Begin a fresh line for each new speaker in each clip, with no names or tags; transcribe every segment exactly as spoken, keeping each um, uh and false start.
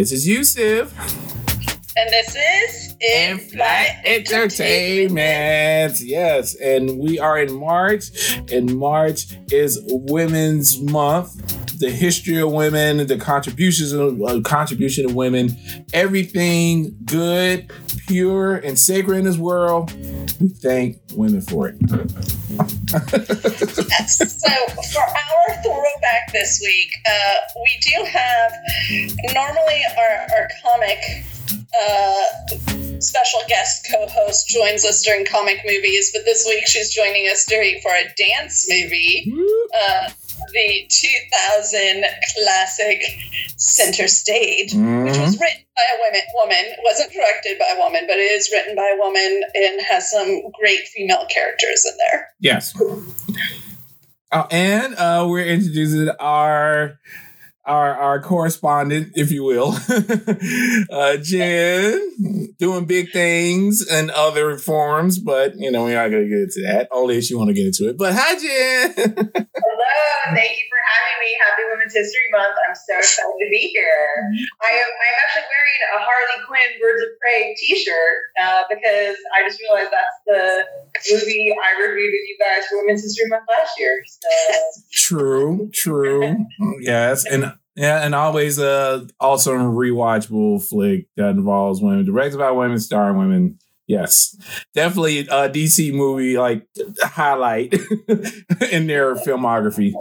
This is Yusuf.
And this is
In-Flight Entertainment. Yes, and we are in March, and March is Women's Month. The history of women, the contributions of uh, contribution of women, everything good, pure, and sacred in this world. We thank women for it.
Yes. So for our throwback this week, uh, we do have normally our, our comic uh, special guest co-host joins us during comic movies, but this week she's joining us during for a dance movie. Uh, the two thousand classic Center Stage, mm-hmm. which was written by a woman, woman. It wasn't directed by a woman, but it is written by a woman and has some great female characters in there.
Yes. Uh, and uh, we're introducing our our our correspondent, if you will, uh, Jen, doing big things in other forms, but you know we're not going to get into that. Only if you want to get into it. But hi, Jen.
Hello, thank you for having me. Happy Women's History Month. I'm so excited to be here. I am I'm actually wearing a Harley Quinn Birds of Prey t-shirt uh, because I just realized that's the movie I reviewed with you guys for Women's History Month last year. So.
True, true. Yes, and yeah, and always a awesome rewatchable flick that involves women, directed by women, starring women. Yes, definitely a D C movie like highlight in their filmography.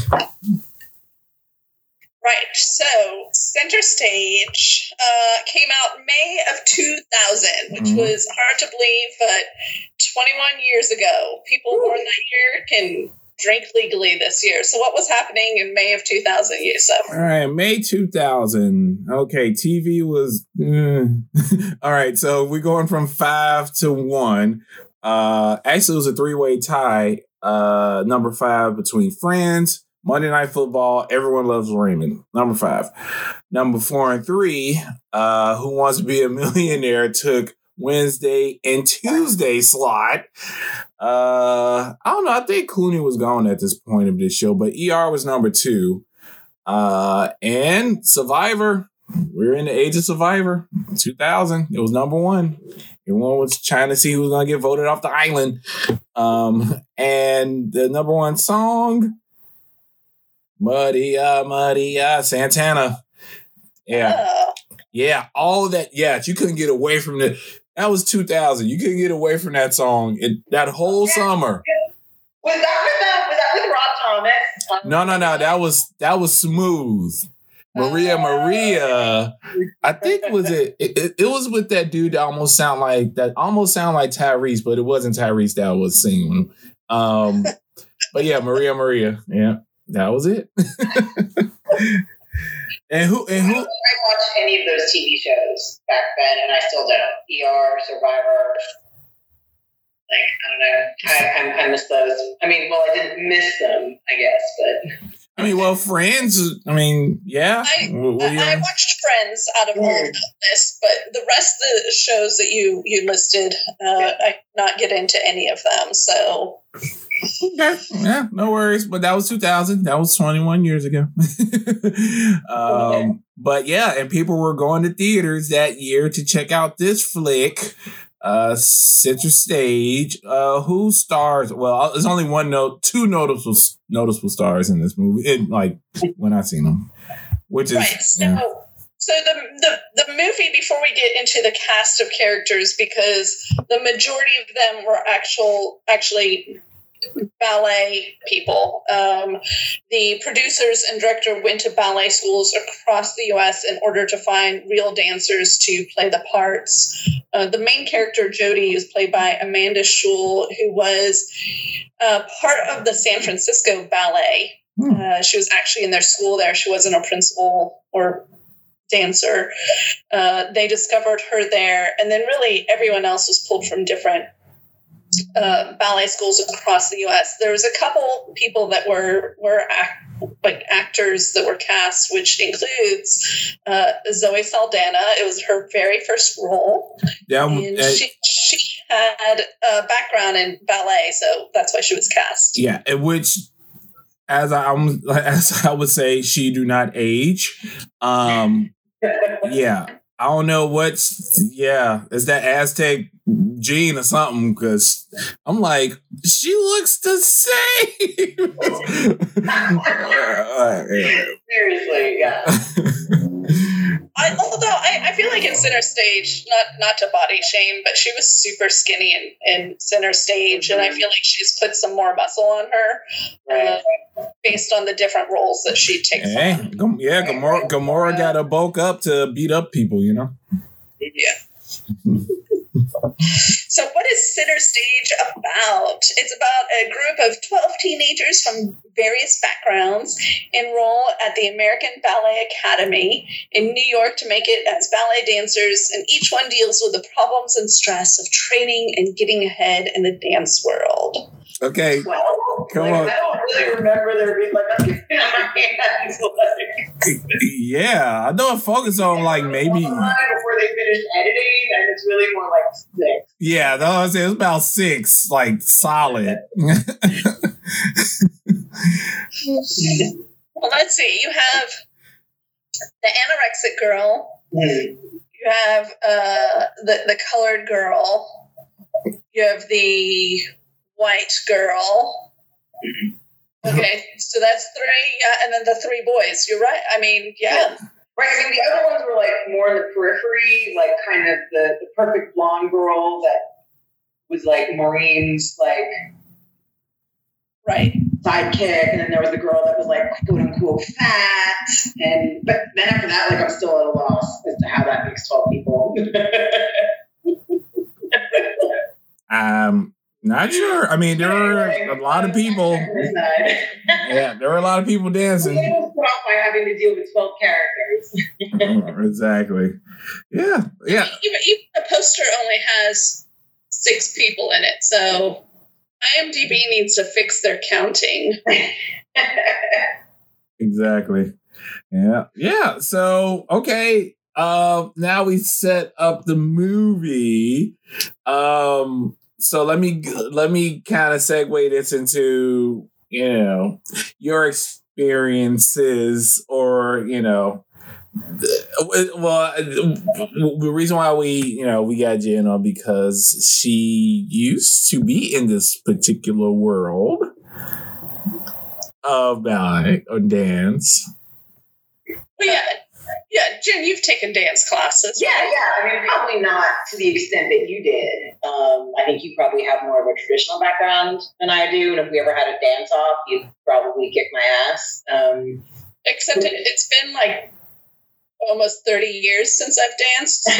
Right. So Center Stage uh, came out May of two thousand, which mm-hmm. was hard to believe, but twenty-one years ago, people born that year can drink legally this year. So what was happening in May of two thousand, Yusuf?
All right, May two thousand. Okay, T V was... Mm. All right, so we're going from five to one. Uh, actually, it was a three-way tie. Uh, number five between Friends, Monday Night Football, Everyone Loves Raymond. Number five. Number four and three, uh, Who Wants to Be a Millionaire took Wednesday and Tuesday slot. Uh, I don't know. I think Clooney was gone at this point of this show, but E R was number two. Uh, and Survivor. We're in the age of Survivor. two thousand. It was number one. Everyone was trying to see who was going to get voted off the island. Um, and the number one song, Maria, Maria, Santana. Yeah. Yeah, all of that. Yeah, you couldn't get away from it. That was two thousand. You couldn't get away from that song in that whole summer.
Was that with uh, was that with Rob Thomas?
No, no, no. That was that was Smooth. Maria, Maria. I think was it, it. It was with that dude that almost sound like that. Almost sound like Tyrese, but it wasn't Tyrese that was singing. Um, but yeah, Maria, Maria. Yeah, that was it. And who? And who?
I didn't watch any of those T V shows back then, and I still don't. E R, Survivor. Like I don't know. I, I, I miss those. I mean, well, I didn't miss them, I guess, but.
I mean, well, Friends. I mean, yeah.
I, well, yeah. I watched Friends out of all of this, but the rest of the shows that you you listed, uh, yeah. I not get into any of them. So.
Okay. Yeah, no worries. But that was two thousand. That was twenty-one years ago. um, okay. But yeah, and people were going to theaters that year to check out this flick, uh, Center Stage. Uh, who stars? Well, there's only one note, two noticeable noticeable stars in this movie. It, like when I seen them, which is
right. So,
yeah.
so the, the the movie. Before we get into the cast of characters, because the majority of them were actual actually. ballet people. Um, the producers and director went to ballet schools across the U S in order to find real dancers to play the parts. Uh, the main character, Jody, is played by Amanda Schull, who was uh, part of the San Francisco Ballet. Hmm. Uh, she was actually in their school there. She wasn't a principal or dancer. Uh, they discovered her there, and then really everyone else was pulled from different Uh, ballet schools across the U S. There was a couple people that were were act, like actors that were cast, which includes uh, Zoe Saldana. It was her very first role.
Yeah,
and uh, she she had a background in ballet, so that's why she was cast.
Yeah, which, as I as I would say, she do not age. Um, yeah, I don't know what's, yeah, it's that Aztec gene or something, because I'm like, she looks the same.
Seriously, yeah.
I, although I, I feel like in Center Stage, not not to body shame, but she was super skinny in, in Center Stage, and I feel like she's put some more muscle on her,
Right.
uh, based on the different roles that she takes
Hey,
on.
Gam- yeah, Gamora, Gamora got to bulk up to beat up people, you know?
Yeah. So what is Center Stage about? It's about a group of twelve teenagers from various backgrounds enroll at the American Ballet Academy in New York to make it as ballet dancers, and each one deals with the problems and stress of training and getting ahead in the dance world.
Okay,
Well,
come
like,
on.
I don't really remember there being like a on my hands. Like,
Yeah, I know it focused on like maybe,
before they finished editing, and it's really more like six.
yeah, no, I said it's about six, like solid.
Well, let's see. You have the anorexic girl.
Mm.
You have uh, the the colored girl. You have the white girl. Okay, so that's three. Yeah, and then the three boys. You're right. I mean, yeah.
Right, I mean, the other ones were like more in the periphery, like kind of the, the perfect blonde girl that was like Maureen's like
Right.
sidekick, and then there was the girl that was like quote unquote fat, and but then after that, like I'm still at a loss as to how that makes twelve people.
Um, not sure. I mean, there were a lot of people. Yeah, there were a lot of people
We
dancing.
almost put off by having to deal with twelve characters.
Exactly. Yeah, yeah.
Even, even the poster only has six people in it, so IMDb needs to fix their counting.
Exactly. Yeah. Yeah. So, okay. Uh, now we set up the movie. Um, so let me let me kind of segue this into, you know, your experiences, or, you know, well, the reason why we, you know, we got Jen on, because she used to be in this particular world of ballet or dance.
But yeah, yeah, Jen, you've taken dance classes.
Yeah, yeah. I mean, probably not to the extent that you did. Um, I think you probably have more of a traditional background than I do. And if we ever had a dance off, you'd probably kick my ass. Um,
Except it, it's been like almost thirty years since I've danced. So.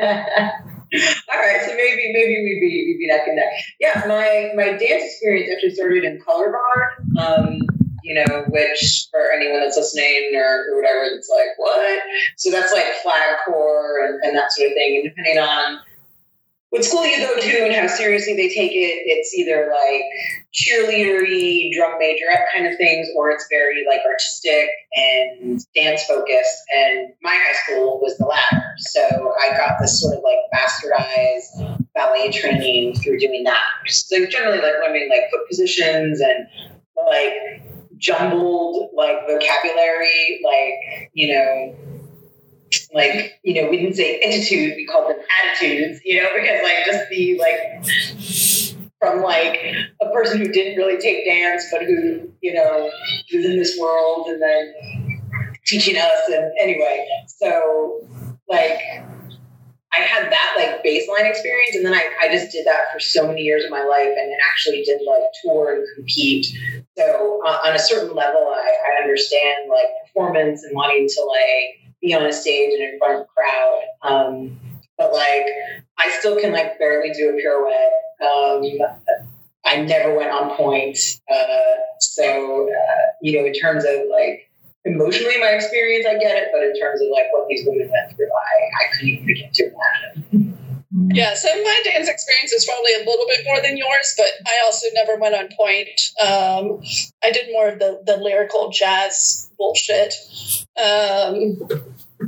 All right, so maybe maybe we'd be we'd be neck and neck. Yeah, my my dance experience actually started in color guard. Um, you know, which for anyone that's listening or, or whatever, it's like what? So that's like flag corps and, and that sort of thing. And depending on what school you go to and how seriously they take it, it's either like cheerleadery, drum majorette kind of things, or it's very like artistic and dance focused. And my high school was the latter. So I got this sort of like bastardized ballet training through doing that. So generally like learning like foot positions and like jumbled like vocabulary, like, you know, like, you know, we didn't say attitude, we called them attitudes, you know, because like just the like from like a person who didn't really take dance, but who, you know, was in this world and then teaching us. And anyway, so like I had that like baseline experience, and then I, I just did that for so many years of my life, and then actually did like tour and compete. So uh, on a certain level, I, I understand like performance and wanting to like be on a stage and in front of a crowd. Um, but like, I still can like barely do a pirouette. Um, I never went on point. Uh, so, uh, you know, in terms of like emotionally my experience, I get it. But in terms of like what these women went through, I, I couldn't even begin to imagine.
Yeah, so my dance experience is probably a little bit more than yours, but I also never went on point. Um, I did more of the, the lyrical jazz bullshit. Um,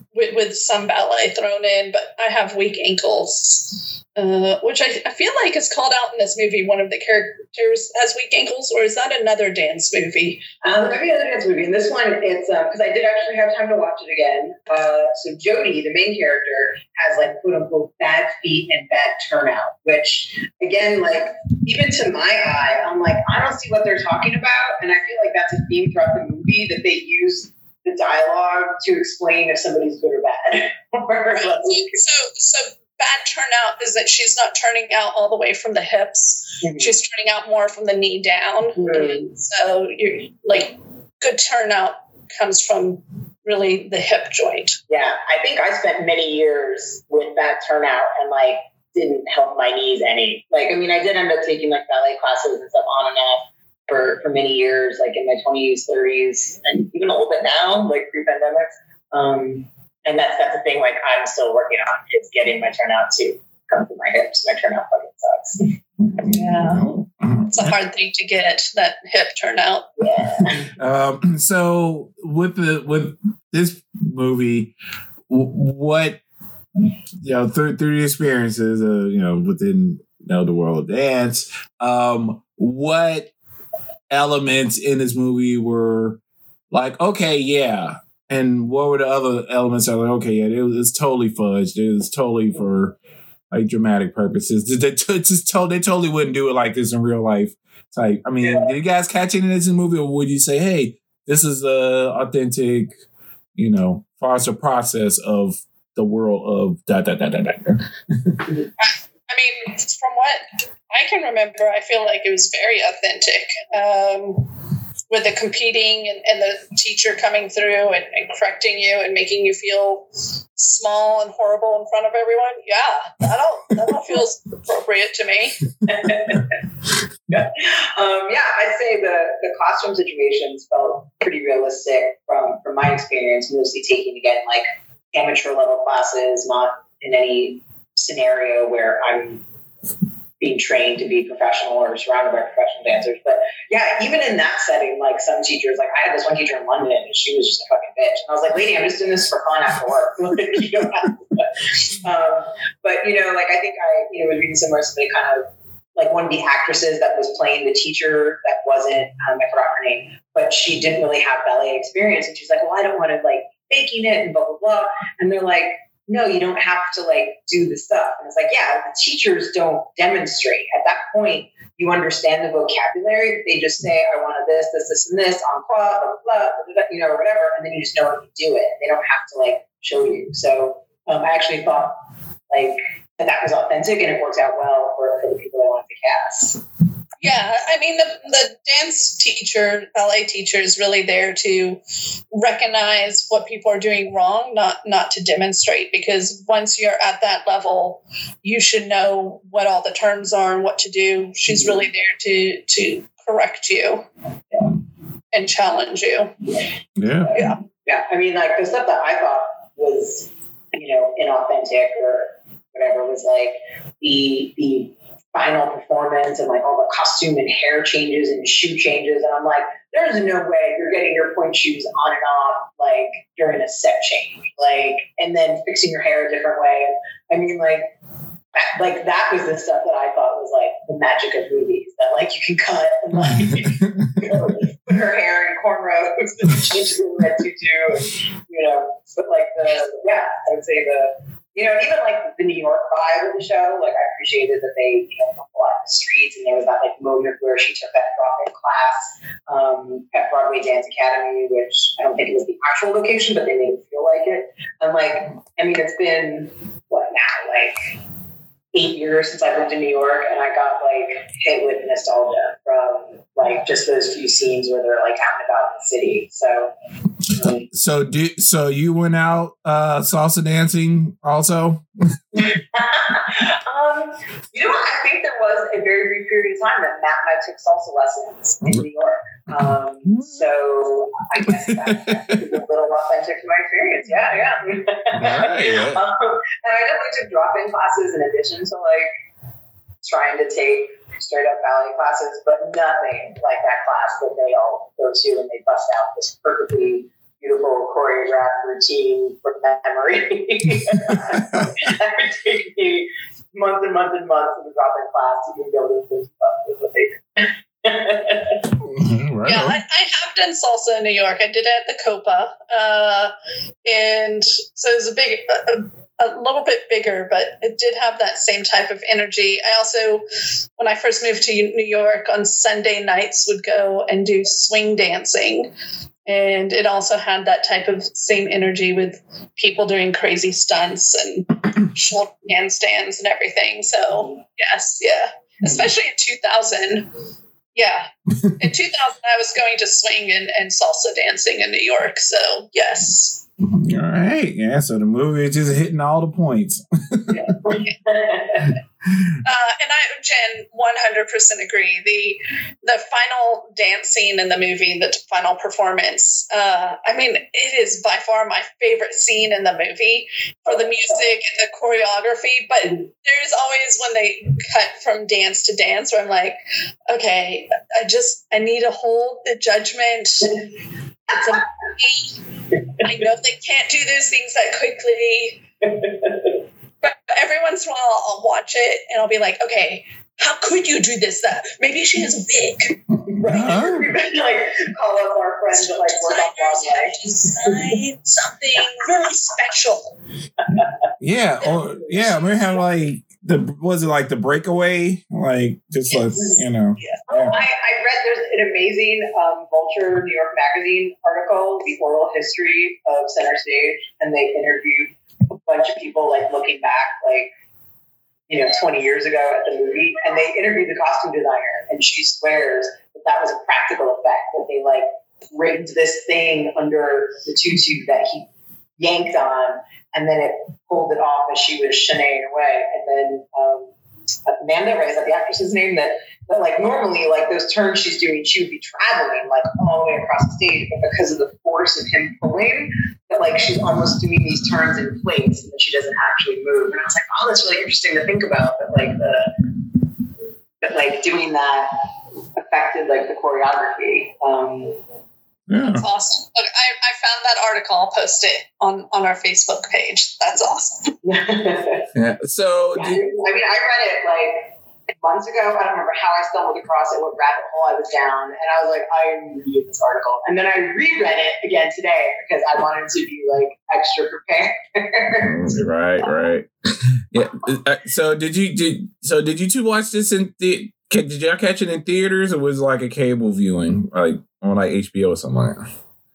with, with some ballet thrown in, but I have weak ankles, uh, which I, I feel like is called out in this movie. One of the characters has weak ankles, or is that another dance movie?
Um, there might be another dance movie. In this one, it's because um, I did actually have time to watch it again. Uh, so Jodie, the main character, has like quote unquote bad feet and bad turnout, which again, like even to my eye, I'm like, I don't see what they're talking about, and I feel like that's a theme throughout the movie that they use the dialogue to explain if somebody's good or bad.
Right. So, so bad turnout is that she's not turning out all the way from the hips. Mm-hmm. She's turning out more from the knee down. Mm-hmm. And so you're like good turnout comes from really the hip joint.
Yeah. I think I spent many years with bad turnout and like didn't help my knees any. Like, I mean, I did end up taking like ballet classes and stuff on and off for, for many years, like in my twenties, thirties, and even a little bit now, like pre-pandemic. Um, and that's that's the thing, like I'm still working on is getting my turnout to come to my hips. My turnout fucking
sucks. Yeah. It's a hard thing to get, that hip turnout.
Yeah.
Um, so with the with this movie, what you know through through the experiences, uh, you know, within you know the world of dance, um, what elements in this movie were like, okay, yeah, and what were the other elements that were like, okay, yeah, it was, it's totally fudged. It was totally for like dramatic purposes. They t- just told they totally wouldn't do it like this in real life. Type. I mean, yeah. Did you guys catch any of this in the movie, or would you say, hey, this is the authentic, you know, far as the process of the world of da da da da da?
I mean, from what I can remember, I feel like it was very authentic, um, with the competing and, and the teacher coming through and, and correcting you and making you feel small and horrible in front of everyone. Yeah, that all that all feels appropriate to me.
yeah. Um, yeah, I'd say the, the classroom situations felt pretty realistic from, from my experience, mostly taking, again, like amateur level classes, not in any scenario where I'm being trained to be professional or surrounded by professional dancers. But yeah, even in that setting, like some teachers, like I had this one teacher in London and she was just a fucking bitch. And I was like, lady, I'm just doing this for fun after work. you know, um, but, you know, like I think I, you know, was reading somewhere, somebody kind of, like one of the actresses that was playing the teacher that wasn't, um, I forgot her name, but she didn't really have ballet experience. And she's like, well, I don't want to like faking it and blah, blah, blah. And they're like, no, you don't have to like do the stuff. And it's like, yeah, the teachers don't demonstrate. At that point, you understand the vocabulary. They just say, I wanted this, this, this, and this, on blah, blah, blah, blah, blah, you know, or whatever. And then you just know how to do it. They don't have to like show you. So um, I actually thought like that that was authentic and it works out well for, for the people I wanted to cast.
Yeah, I mean, the, the dance teacher, ballet teacher is really there to recognize what people are doing wrong, not not to demonstrate, because once you're at that level, you should know what all the terms are and what to do. She's really there to to correct you and challenge you.
Yeah.
Yeah. Yeah. I mean, like the stuff that I thought was, you know, inauthentic or whatever was like the the final performance and like all the costume and hair changes and shoe changes. And I'm like, there's no way you're getting your point shoes on and off like during a set change, like, and then fixing your hair a different way. And I mean, like, that, like that was the stuff that I thought was like the magic of movies, that like you can cut and like you know, put her hair in cornrows and change it in red tutu, and, you know, but like the, yeah, I would say the, you know, even like the New York vibe of the show, like I appreciated that they, you know, walked a lot in the streets, and there was that like moment where she took that drop-in class um, at Broadway Dance Academy, which I don't think it was the actual location, but they made it feel like it. And like, I mean, it's been what now, like eight years since I lived in New York, and I got like hit with nostalgia from like just those few scenes where they're like out and about in the city. So. Um,
So do so you went out uh, salsa dancing also?
um, you know what? I think there was a very brief period of time that Matt and I took salsa lessons in New York. Um, so I guess that's a little authentic to my experience. Yeah, yeah.
Right, yeah.
um, and I definitely took drop-in classes in addition to like trying to take straight up ballet classes, but nothing like that class that they all go to and they bust out this perfectly
beautiful choreographed routine from memory. That would take me months and months and months to drop in class to even be able to do stuff with what they did.
Right
yeah,
on.
I, I have done salsa in New York. I did it at the Copa, uh, and so it was a big, a, a little bit bigger, but it did have that same type of energy. I also, when I first moved to New York, on Sunday nights would go and do swing dancing, and it also had that type of same energy with people doing crazy stunts and shoulder handstands and everything. So yes, yeah, especially in two thousand. Yeah. In two thousand, I was going to swing and, and salsa dancing in New York. So, yes.
All right. Yeah. So the movie is just hitting all the points.
Yeah. uh, and I, Jen, one hundred percent agree. The the final dance scene in the movie, the final performance, uh, I mean, it is by far my favorite scene in the movie for the music and the choreography. But there's always when they cut from dance to dance where I'm like, okay, I just, I need to hold the judgment. It's a movie. I know they can't do those things that quickly. But every once in a while, I'll watch it and I'll be like, okay, how could you do this? That maybe she has a wig.
Right.
Uh-huh.
We've been like call up our friends that like work on Broadway.
Design something really special.
Yeah. Or yeah. We have like the was it like the breakaway? Like just like you know.
Yeah.
Oh, I, I read there's an amazing um, Vulture New York Magazine article, The Oral History of Center Stage, and they interviewed a bunch of people like looking back like you know twenty years ago at the movie, and they interviewed the costume designer, and she swears that that was a practical effect, that they like rigged this thing under the tutu that he yanked on, and then it pulled it off as she was shenanigans away. And then um, Amanda Ray, is that the actress's name? That, that like normally like those turns she's doing, she would be traveling like all the way across the stage, but because of the force of him pulling, that like she's almost doing these turns in place and that she doesn't actually move. And I was like, oh, that's really interesting to think about. That like the that like doing that affected like the choreography. Um,
Yeah.
That's awesome. Look, I, I found that article. I'll post it on, on our Facebook page. That's awesome.
Yeah. So
Yeah,
did,
I mean, I read it like months ago. I don't remember how I stumbled across it, what rabbit hole I was down, and I was like, I'm reading this article. And then I reread it again today because I wanted to be like extra prepared.
right, right. Yeah. Uh, so did you did so did you two watch this in the? Did y'all catch it in theaters or was it like a cable viewing, like on like H B O or something like that?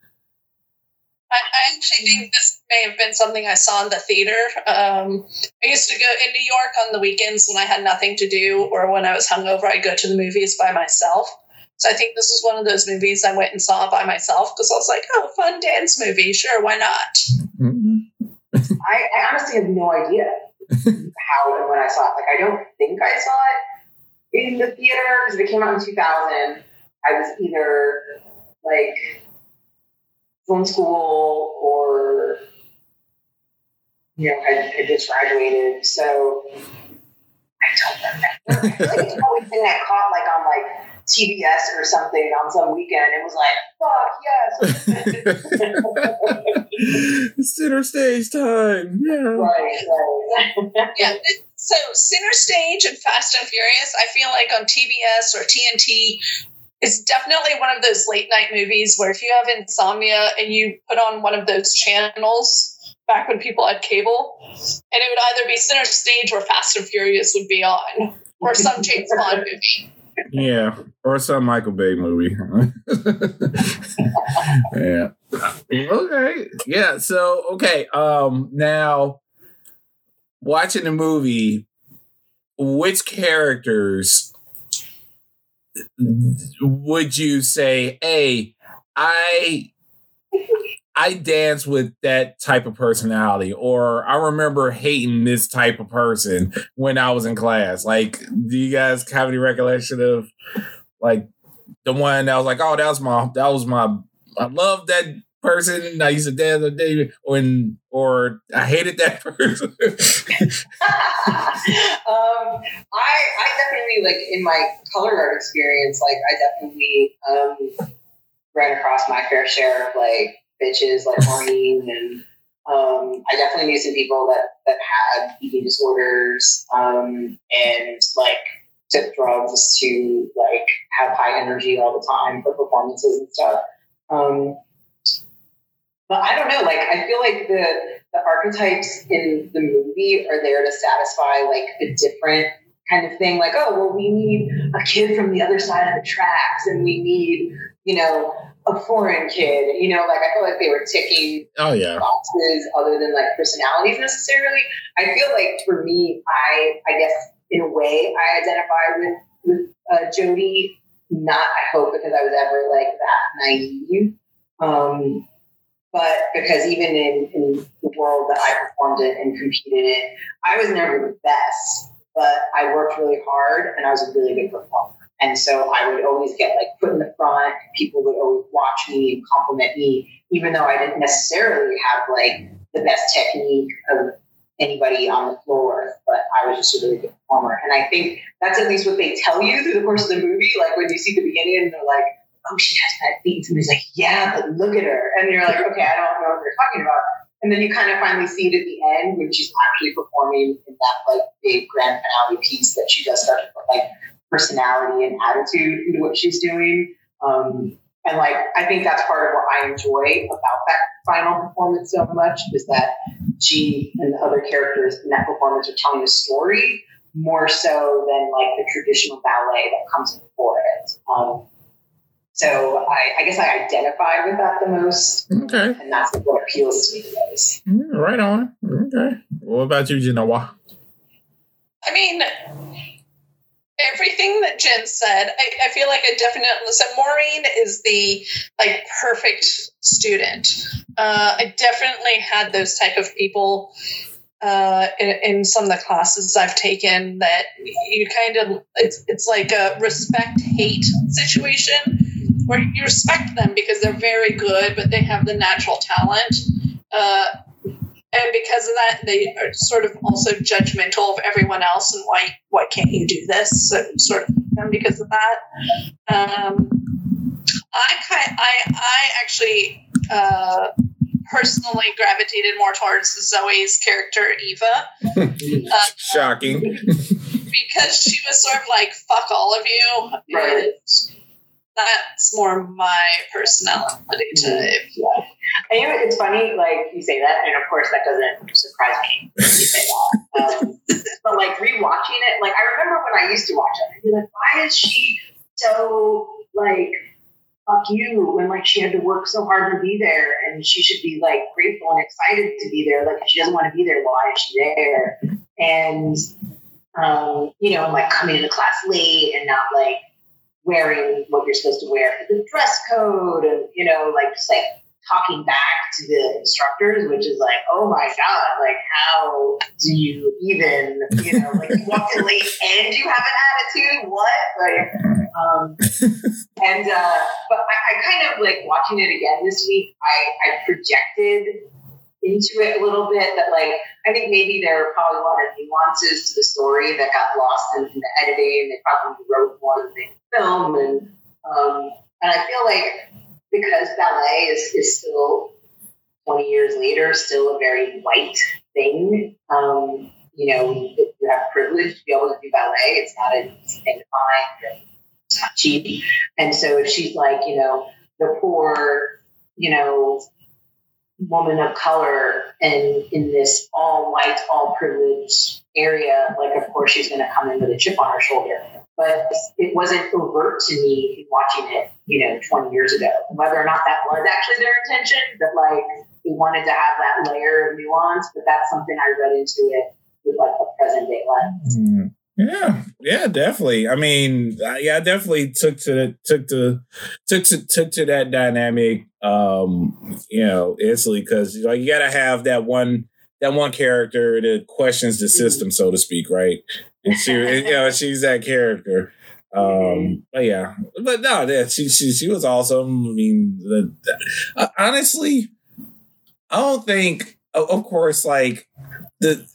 I, I actually think this may have been something I saw in the theater. Um, I used to go in New York on the weekends when I had nothing to do or when I was hungover, I'd go to the movies by myself. So I think this is one of those movies I went and saw by myself because I was like, oh, fun dance movie. Sure, why not?
Mm-hmm.
I, I honestly have no idea how and when I saw it. Like, I don't think I saw it in the theater because if it came out in two thousand, I was either like film school or you know I, I just graduated, so I don't remember. I feel like it's probably thing I caught like on like T B S or something on some weekend. It was like, fuck yes,
Center stage time. Yeah.
right, right.
Yeah. So Center Stage and Fast and Furious, I feel like on T B S or T N T, it's definitely one of those late night movies where if you have insomnia and you put on one of those channels back when people had cable, and it would either be Center Stage or Fast and Furious would be on, or some James Bond movie.
Yeah, or some Michael Bay movie. Yeah. Okay. Yeah. So okay. Um. Now, watching the movie, which characters would you say, hey, I I dance with that type of personality, or I remember hating this type of person when I was in class? Like, do you guys have any recollection of like the one that was like, oh, that was my that was my I love that person. I used to dance with David, when or I hated that person.
um, I I definitely like in my color guard experience, like I definitely um ran across my fair share of like bitches like Maureen, and um, I definitely knew some people that that had eating disorders um, and like took drugs to like have high energy all the time for performances and stuff. Um, but I don't know, like I feel like the the archetypes in the movie are there to satisfy like a different kind of thing. Like, oh, well, we need a kid from the other side of the tracks, and we need, you know, a foreign kid. You know, like I feel like they were ticking
oh yeah
boxes other than like personalities necessarily. I feel like for me, I I guess in a way I identify with with uh, Jodie. Not, I hope, because I was ever like that naive. Um, But because even in, in the world that I performed in and competed in, I was never the best, but I worked really hard and I was a really good performer. And so I would always get like put in the front. People would always watch me and compliment me, even though I didn't necessarily have like the best technique of anybody on the floor, but I was just a really good performer. And I think that's at least what they tell you through the course of the movie. Like when you see the beginning and they're like, oh, she has bad feet. Somebody's like, yeah, but look at her. And you're like, okay, I don't know what they're talking about. And then you kind of finally see it at the end when she's actually performing in that like big grand finale piece that she does start to put like personality and attitude into what she's doing. Um, and like, I think that's part of what I enjoy about that final performance so much is that she and the other characters in that performance are telling a story more so than like the traditional ballet that comes before it. Um, So I, I guess I identify with that the most.
Okay.
And that's what appeals to me the most.
Mm, right on. Okay. What about you, Genoa?
I mean, everything that Jen said, I, I feel like I definitely, so Maureen is the like perfect student. Uh, I definitely had those type of people uh, in, in some of the classes I've taken that you kind of, it's, it's like a respect-hate situation. Where you respect them because they're very good, but they have the natural talent. Uh, and because of that, they are sort of also judgmental of everyone else and why why can't you do this? So sort of them because of that. Um, I kind I I actually uh, personally gravitated more towards Zoe's character Eva. uh,
Shocking.
Because she was sort of like fuck all of you.
Right.
And, that's more my personality type.
Yeah. And you know, it's funny, like you say that, and of course that doesn't surprise me when you say that. Um, but like rewatching it, like I remember when I used to watch it, I'd be like, why is she so like fuck you when like she had to work so hard to be there and she should be like grateful and excited to be there. Like if she doesn't want to be there, why is she there? And um, you know, like coming into class late and not like wearing what you're supposed to wear for the dress code and, you know, like just like talking back to the instructors, which is like, oh my God, like how do you even, you know, like you walk in late and you have an attitude, what? Like, um, and, uh, but I, I kind of like watching it again this week, I, I projected into it a little bit that like, I think maybe there are probably a lot of nuances to the story that got lost in, in the editing. They probably wrote more than they film, and um, and I feel like because ballet is, is still twenty years later, still a very white thing. Um, you know, you have privilege to be able to do ballet. It's not an easy thing to find. It's not cheap. And so if she's like, you know, the poor, you know, woman of color and in this all white, all privileged area, like of course she's going to come in with a chip on her shoulder. But it wasn't overt to me in watching it, you know, twenty years ago. Whether or not that was actually their intention, that like they wanted to have that layer of nuance, but that's something I read into it with like a present day lens.
Mm. Yeah, yeah, definitely. I mean, yeah, I definitely took to took to took to took to that dynamic, um, you know, instantly because like you got to have that one that one character that questions the system, so to speak, right? And she, you know, she's that character. Um, but yeah, but no, yeah, she she she was awesome. I mean, the, the, uh, honestly, I don't think, of course, like the.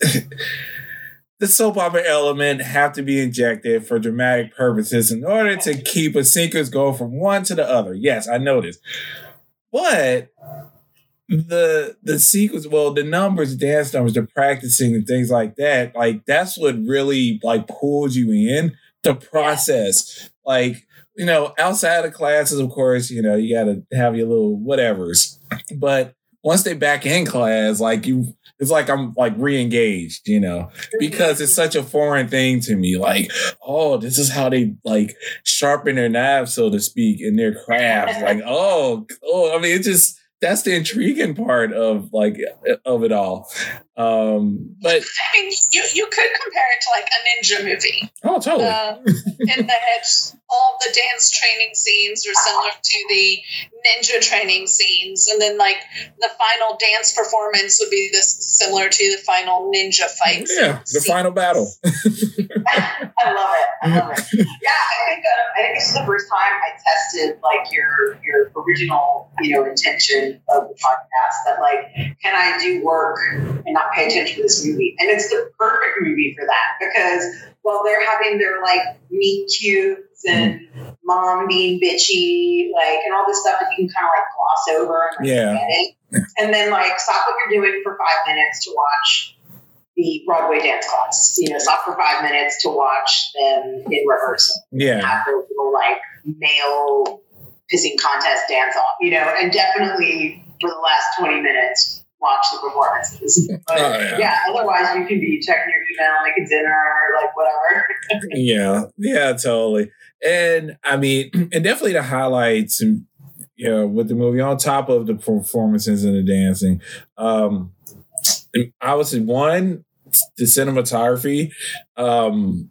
The soap opera element have to be injected for dramatic purposes in order to keep a sinkers go from one to the other. Yes, I know this. But the the sequence, well, the numbers, the dance numbers, the practicing and things like that, like that's what really like pulls you in the process. Like, you know, outside of classes, of course, you know, you gotta have your little whatevers. But once they back in class, like you it's like I'm like re-engaged, you know, because it's such a foreign thing to me. Like, oh, this is how they like sharpen their knives, so to speak, in their craft. Like, oh, oh, I mean, it just that's the intriguing part of like of it all. Um, but
I mean, you you could compare it to like a ninja movie.
Oh, totally.
Uh, in that all the dance training scenes are similar to the ninja training scenes, and then like the final dance performance would be this similar to the final ninja fight.
Yeah, the
scenes.
final battle.
I love it. I love it. Yeah, I think uh, I think this is the first time I tested like your your original you know intention of the podcast. That like, can I do work and not pay attention to this movie? And it's the perfect movie for that, because while they're having their like meet cutes and mom being bitchy, like, and all this stuff that you can kind of like gloss over and like,
yeah,
get it, and then like stop what you're doing for five minutes to watch the Broadway dance class. You know, stop for five minutes to watch them in rehearsal.
Yeah,
have their little like male pissing contest dance off. You know, and definitely for the last twenty minutes. Watch the performances. But, oh, yeah. yeah, otherwise you can be checking your email, making dinner, like whatever.
yeah, yeah, totally. And I mean, and definitely the highlights, and you know, with the movie on top of the performances and the dancing. Um, obviously, one, the cinematography. Um,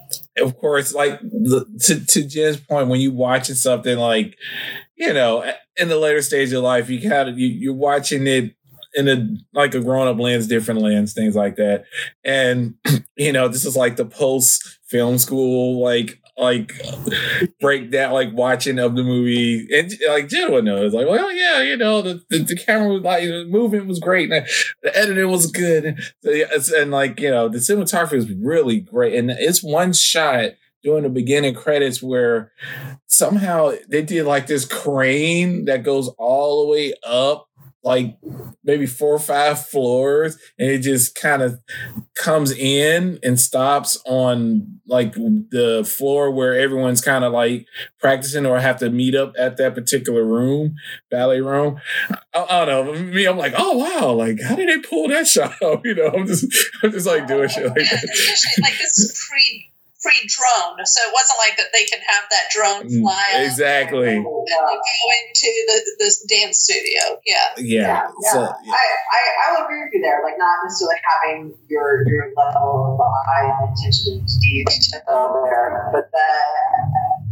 of course, like the, to to Jen's point, when you watching something like, you know, in the later stage of life, you kind of you, you're watching it in a like a grown-up lens, different lens, things like that. And you know, this is like the post film school like like breakdown, like watching of the movie, and like Jen would know. It's like, well, yeah, you know, the, the, the camera was like, the movement was great, and the editing was good. So, yeah, and like, you know, the cinematography is really great, and it's one shot during the beginning credits where somehow they did like this crane that goes all the way up, like maybe four or five floors, and it just kind of comes in and stops on like the floor where everyone's kind of like practicing or have to meet up at that particular room, ballet room. I, I don't know. Me, I'm like, oh wow, like how did they pull that shot off? You know, I'm just, I'm just like doing shit like that.
Especially like this is pre. pre-drone, so it wasn't like that they can have that drone fly up
exactly
and go into the this dance studio. Yeah,
yeah.
yeah, yeah.
So,
I,
yeah.
I I will agree with you there. Like not necessarily having your your level of eye attention to detail there, but that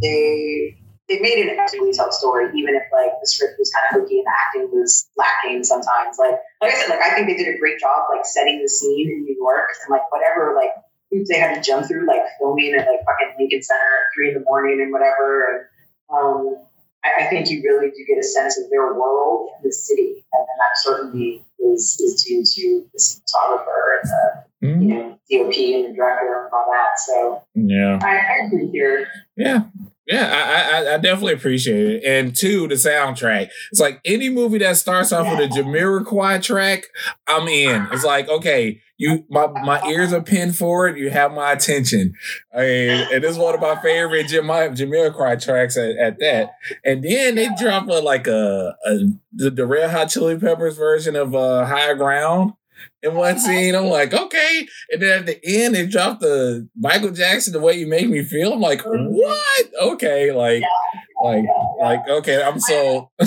they they made an absolutely tell story, even if like the script was kind of hokey and the acting was lacking sometimes. Like like I said, like I think they did a great job like setting the scene in New York and like whatever like. They had to jump through like filming at like fucking Lincoln Center at three in the morning and whatever. And um, I, I think you really do get a sense of their world and the city, and, and that certainly is is due to the cinematographer and the mm. you know D O P and the director and all that. So
yeah,
I, I agree here.
Yeah. Yeah, I, I I definitely appreciate it. And two, the soundtrack. It's like any movie that starts off yeah. with a Jamiroquai track, I'm in. It's like, okay, you my, my ears are pinned for it. You have my attention. I mean, and this is one of my favorite Jam- Jamiroquai tracks at, at that. And then they drop a, like a, a the, the Red Hot Chili Peppers version of uh, High Ground. In one scene, I'm like, okay. And then at the end, they dropped the Michael Jackson, The Way You Make Me Feel. I'm like, what? Okay, like, yeah, like, yeah, yeah. like, okay, I'm sold.
so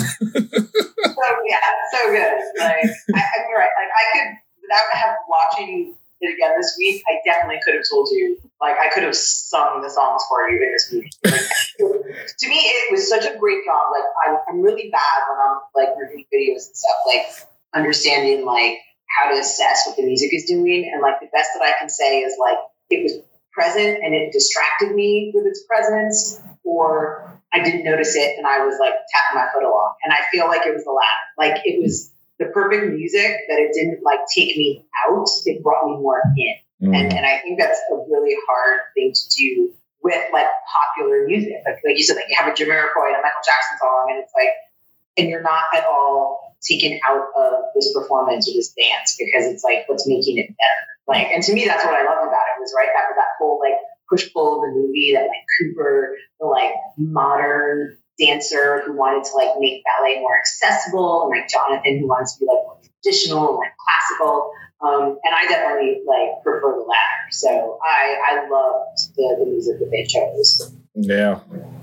yeah, so good. Like, I, I'm right. Like, I could, without have watching it again this week, I definitely could have told you. Like, I could have sung the songs for you in this movie. Like, to me, it was such a great job. Like, I'm, I'm really bad when I'm like reviewing videos and stuff. Like, understanding like. How to assess what the music is doing. And like the best that I can say is like, it was present and it distracted me with its presence, or I didn't notice it and I was like tapping my foot along. And I feel like it was the latter. Like it was the perfect music that it didn't like take me out. It brought me more in. Mm. And, and I think that's a really hard thing to do with like popular music. Like, like you said, like you have a Jamiroquai and a Michael Jackson song and it's like,
and you're not at all taken out of this performance or this dance because it's like what's making it better. Like, and to me, that's what I loved about it was right that was that whole like push pull of the movie that like Cooper, the like modern dancer who wanted to like make ballet more accessible, and like Jonathan who wanted to be like more traditional and like classical. Um, and I definitely like prefer the latter. So I I loved the, the music that they chose.
Yeah.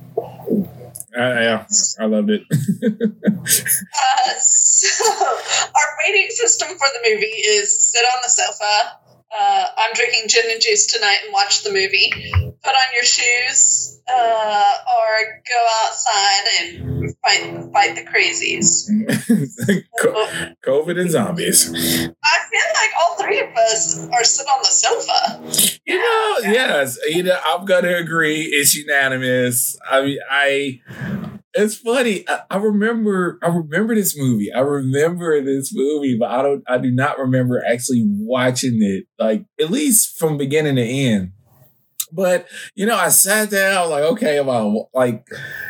I, yeah, I loved it.
uh, so our rating system for the movie is sit on the sofa. Uh, I'm drinking gin and juice tonight and watch the movie. Put on your shoes, uh, or go outside and fight fight the crazies.
COVID and zombies.
I feel like all three of us are sit on the sofa.
You know, yes, you know, I'm gonna agree. It's unanimous. I mean, I. It's funny. I, I remember. I remember this movie. I remember this movie, but I don't. I do not remember actually watching it, like at least from beginning to end. But you know, I sat down like, okay, about like,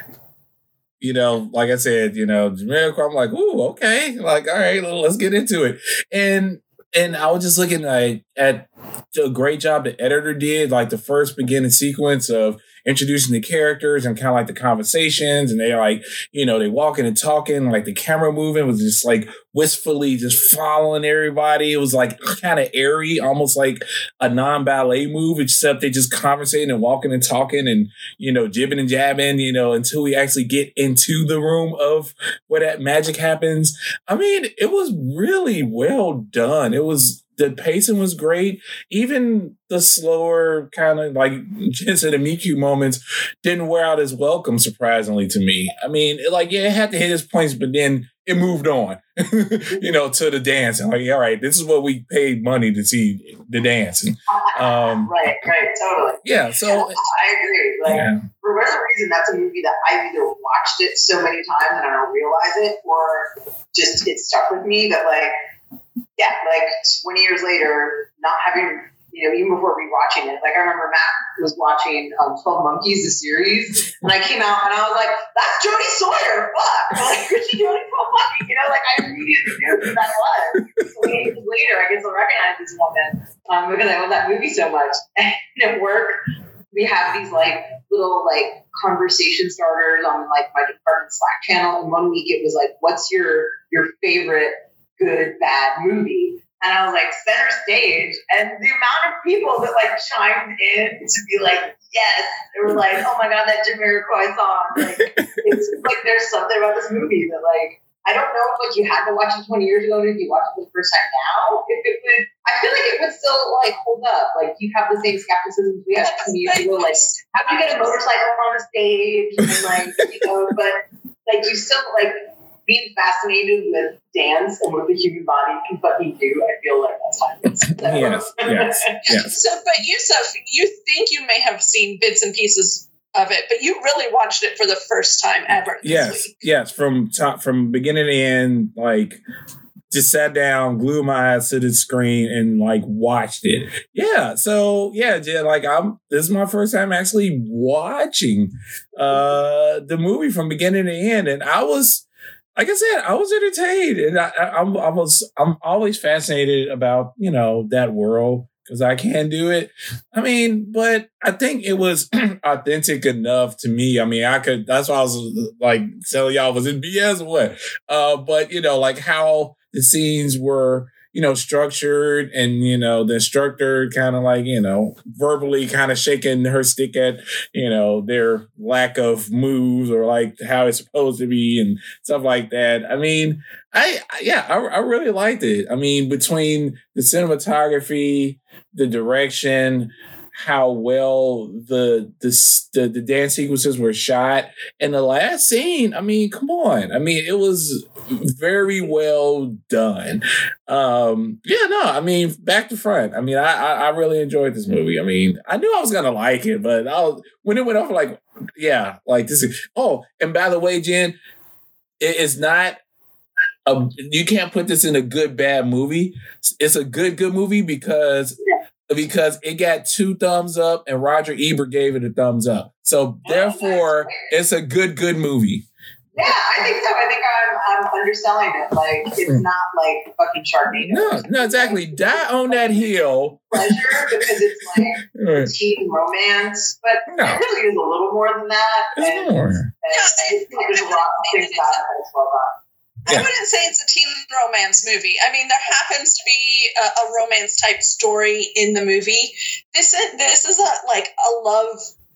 you know, like I said, you know, Jamiroquai. I'm like, ooh, okay, like, all right, let's get into it. And and I was just looking like at a great job the editor did, like the first beginning sequence of introducing the characters and kind of like the conversations, and they like, you know, they walking and talking, like the camera moving was just like wistfully just following everybody. It was like kind of airy, almost like a non-ballet move, except they just conversating and walking and talking and, you know, jibbing and jabbing, you know, until we actually get into the room of where that magic happens. I mean, it was really well done. It was, the pacing was great. Even the slower kind of like just the Miku moments didn't wear out as welcome, surprisingly to me. I mean, it, like, yeah, it had to hit its points, but then it moved on, you know, to the dance. And like, all right, this is what we paid money to see, the dance. And, um,
right, right, totally.
Yeah, so.
Yeah, I agree. Like,
yeah.
For whatever reason, that's a movie that I've either watched it so many times and I don't realize it, or just it stuck with me that, like, yeah, like twenty years later, not having, you know, even before rewatching it, like I remember Matt was watching um, twelve Monkeys, the series, and I came out and I was like, that's Jodie Sawyer, fuck! Like, what's she doing in twelve Monkeys? You know, like I immediately knew who that was. So years later, I guess I'll recognize this woman um, because I love that movie so much. And at work, we have these like little like conversation starters on like my department Slack channel, and one week it was like, what's your your favorite good, bad movie? And I was like, center stage. And the amount of people that like chimed in to be like, yes, they were like, oh my God, that Jamiroquai song. Like, it's like, there's something about this movie that like, I don't know if like you had to watch it twenty years ago, and if you watch it for the first time now, if it would, I feel like it would still like hold up. Like you have the same skepticism we had twenty years ago. Like, how do you get a motorcycle on the stage? And like, you know, but like you still like, being fascinated with dance and what the human body can fucking do, I feel like that's timeless. So.
Yes, yes, yes.
So, but Yusuf, you think you may have seen bits and pieces of it, but you really watched it for the first time ever. This
yes,
week.
yes, from top, from beginning to end, like just sat down, glued my eyes to the screen, and like watched it. Yeah, so yeah, yeah, like I'm. This is my first time actually watching uh, the movie from beginning to end, and I was. Like I said, I was entertained, and I, I, I'm, I was, I'm always fascinated about, you know, that world because I can do it. I mean, but I think it was authentic enough to me. I mean, I could. That's why I was like telling y'all was it B S or what? Uh, but you know, like how the scenes were, you know, structured, and you know, the instructor kind of like, you know, verbally kind of shaking her stick at, you know, their lack of moves or like how it's supposed to be and stuff like that. I mean, I yeah, I, I really liked it. I mean, between the cinematography, the direction, how well the, the the the dance sequences were shot, and the last scene. I mean, come on. I mean, it was very well done. Um, yeah, no. I mean, back to front. I mean, I, I I really enjoyed this movie. I mean, I knew I was gonna like it, but I was, when it went off, like, yeah, like this is. Oh, and by the way, Jen, it is not. A, you can't put this in a good bad movie. It's a good good movie because. Because it got two thumbs up and Roger Ebert gave it a thumbs up. So therefore, it's a good, good movie.
Yeah, I think so. I think I'm, I'm underselling it. Like, it's not like fucking Sharknado.
No, no, exactly. Die on that hill.
Pleasure because it's like teen romance, but
No.
it really is a little more than that.
It's
and,
more.
and
Yeah,
it's, there's a lot of things about it that's well done.
Yeah.
I wouldn't say it's a teen romance movie. I mean, there happens to be a, a romance type story in the movie. This is this is a like a love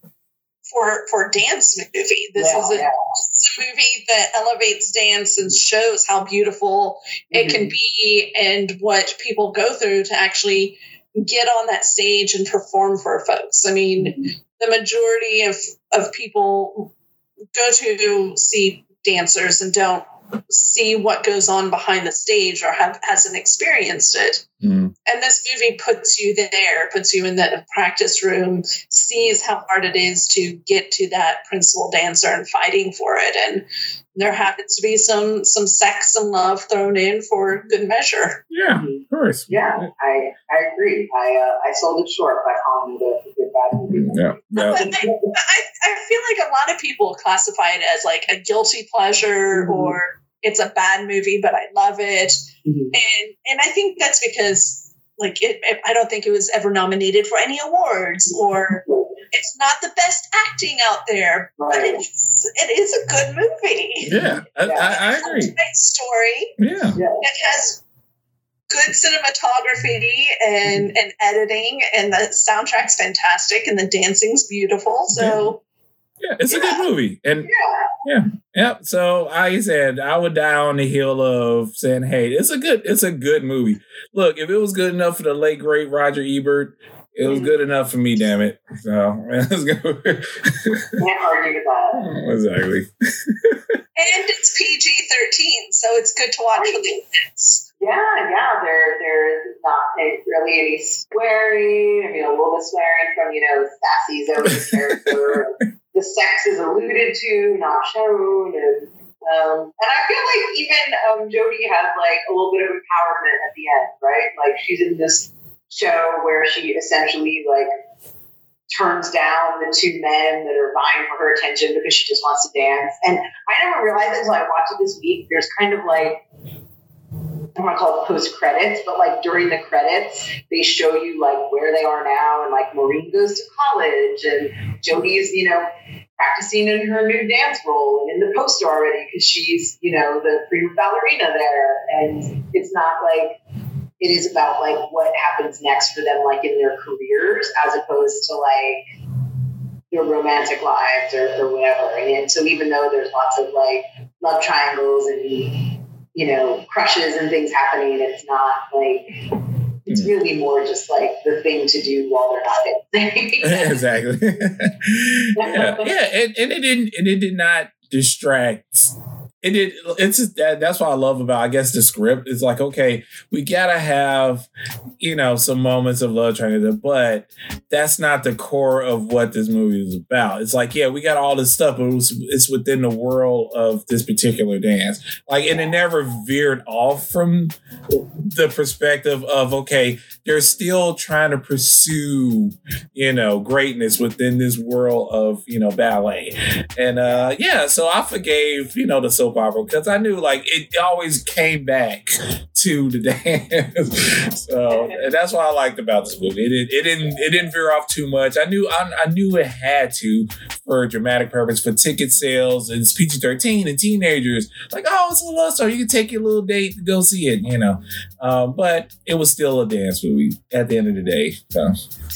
for for dance movie. This
Yeah,
is a,
yeah.
this is a movie that elevates dance and shows how beautiful it can be and what people go through to actually get on that stage and perform for folks. I mean, the majority of of people go to see dancers and don't see what goes on behind the stage or have hasn't experienced it.
Mm.
And this movie puts you there, puts you in the practice room, sees how hard it is to get to that principal dancer and fighting for it. And there happens to be some some sex and love thrown in for good measure.
Yeah, of course.
Yeah, I I agree. I uh, I sold it short by calling it a good bad movie.
Yeah.
But
yeah.
I, I, I feel like a lot of people classify it as like a guilty pleasure
Mhm.
or it's a bad movie, but I love it.
Mhm.
And and I think that's because like it, it, I don't think it was ever nominated for any awards or it's not the best acting out there, but
Right.
it's, it is a good movie.
Yeah, I, I, I
It's a
agree.
great story.
Yeah.
Yeah.
It has good cinematography and, and editing, and the soundtrack's fantastic, and the dancing's beautiful. So,
Yeah, it's a good movie. And
Yeah.
Yep. So like I said, I would die on the hill of saying, "Hey, it's a good, it's a good movie." Look, if it was good enough for the late great Roger Ebert, it was good enough for me. Damn it! So let's go.
Can't argue with that.
Exactly.
and it's P G thirteen, so it's good to watch for the kids.
Yeah, yeah. There, there's not really any swearing. I mean, a little bit swearing from you know Sassy Zoe's character. The sex is alluded to, not shown, and um, and I feel like even um, Jodie has like a little bit of empowerment at the end, right? Like she's in this show where she essentially like turns down the two men that are vying for her attention because she just wants to dance. And I never realized until I watched it this week. There's kind of like I don't want to call it post credits, but like during the credits, they show you like where they are now, and like Maureen goes to college, and Jodie's you know practicing in her new dance role and in the poster already because she's you know the prima ballerina there, and it's not like it is about like what happens next for them like in their careers as opposed to like their romantic lives or, or whatever. And, and so even though there's lots of like love triangles and you know, crushes and things happening. It's not like, it's really more just like the thing to do while they're not dancing.
Exactly. yeah, yeah, and, and it didn't, and it did not distract. It did. It's just, that, that's what I love about, I guess, the script. It's like, okay, we gotta have, you know, some moments of love triangle, but that's not the core of what this movie is about. It's like, yeah, we got all this stuff, but it was, it's within the world of this particular dance. Like, and it never veered off from the perspective of, okay, they're still trying to pursue, you know, greatness within this world of, you know, ballet. And uh, yeah, so I forgave, you know, the soap opera because I knew like it always came back to the dance. So and that's what I liked about this movie. It, it, it didn't it didn't veer off too much. I knew I, I knew it had to for dramatic purpose, for ticket sales, and it's P G thirteen and teenagers. Like, oh, it's a love story. You can take your little date to go see it, you know. Um, but it was still a dance movie at the end of the day. So.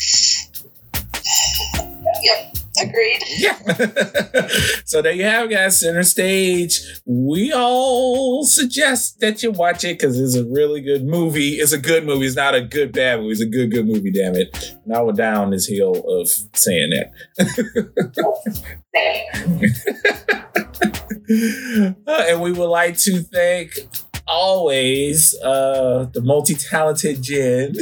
Yep. Agreed.
Yeah. So there you have it, guys. Center Stage. We all suggest that you watch it because it's a really good movie. It's a good movie. It's not a good bad movie. It's a good, good movie, damn it. And I would die on this hill of saying that. uh, and we would like to thank always uh, the multi-talented Jen.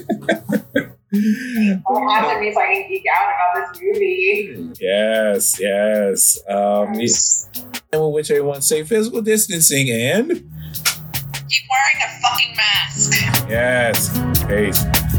Oh, that means I can geek out about this movie.
Yes, yes. Um, yes. And we wish everyone safe physical distancing and
keep wearing a fucking mask.
yes. Peace.